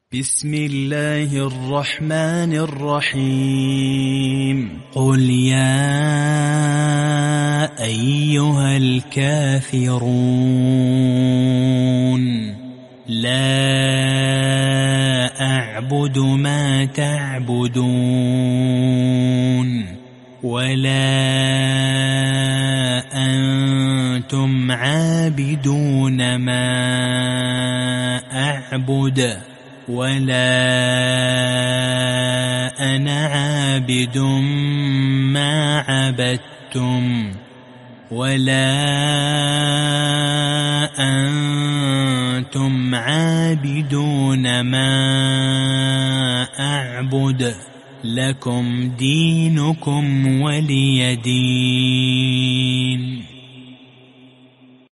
بسم الله الرحمن الرحيم. قل يا أيها الكافرون لا أعبد ما تعبدون ولا أنتم عابدون ما أعبد ولا أنا عابد ما عبدتم ولا أنتم عابدون ما أعبد لكم دينكم ولي دين.